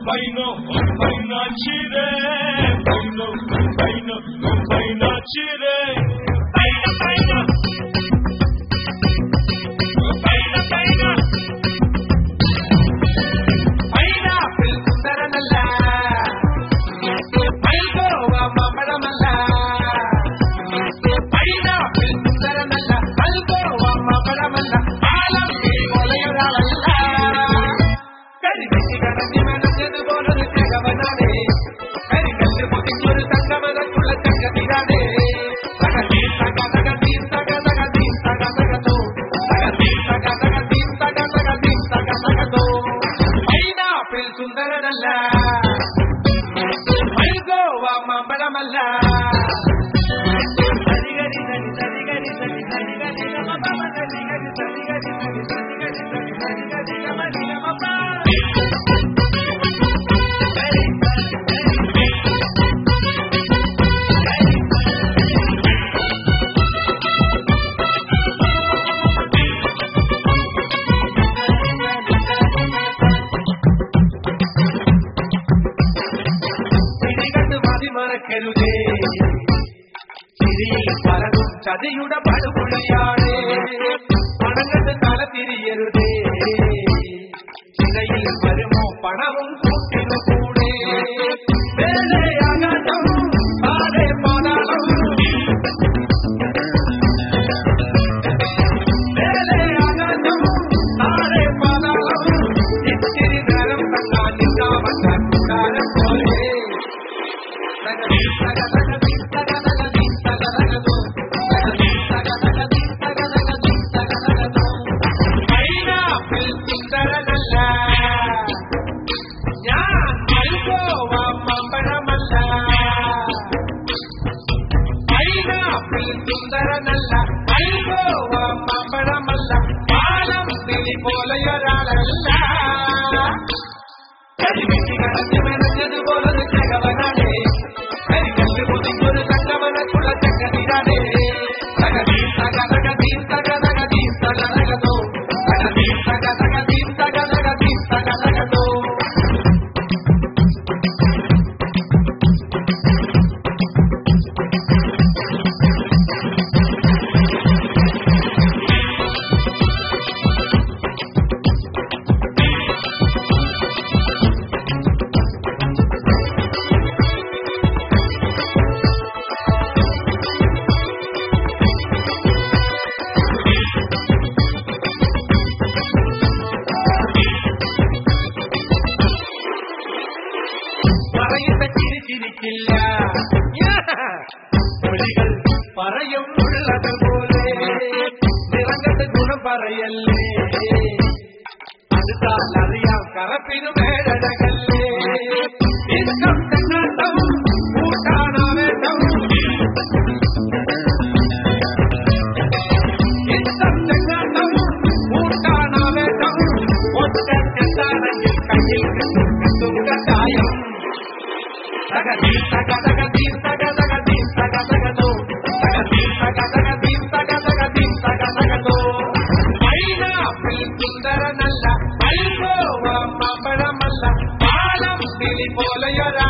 ചതിയുടെ പടുപുളിയാണ് പണങ്ങളുടെ തല തിരിയരുതേ ചിതയിൽ വരുമോ പണവും കൂട്ടിനു കൂടെ വേലയാകാശം താഴെ പാതാളം വേലയാകാശം താഴെ പാതാളം ഇത്തിരി നേരം കണ്ടാൽ നിന്നാമക്കാൻ കൂടാരം പോലെ സുന്ദരനല്ല മമ്പഴമല്ല പാലം തിരി പോലെയൊരാളല്ല കരിമിറ്റി കടഞ്ഞു മെനഞ്ഞതുപോലെ ചകവനാണേ കരികല്ല് പൊതിഞ്ഞൊരു ചക്കവനക്കുള്ള ചക്കതിരാണേ തകതീം തകതകതീം തകതകതീം തകതകതോ തകതീം തകതകതീം തകതകതീം തകതകതോ ചിരിച്ചിരിക്കില്ല മൊഴികൾ പറയും ഉള്ളതുപോലെ നിറങ്ങട്ട് ഗുണം പറയല്ലേ അടുത്താൽ അറിയാം കറപ്പിനു മേടകല്ലേ ഇഷ്ടം ചെന്നാട്ടം കൂട്ടാനാവേട്ടം ഇഷ്ടം ചെന്നാട്ടം കൂട്ടാനാവേട്ടം ഒറ്റ എന്താണെങ്കിൽ കയ്യിൽ കിട്ടും കട്ടായം തകതീം തകതകതീം തകതകതീം തകതകതോ തകതീം തകതകതീം തകതകതീം തകതകതോ പൈനാപ്പിൾ സുന്ദരനല്ല പൈങ്കോവ മാമ്പഴമല്ല പാലം തിരി പോലെയൊരാ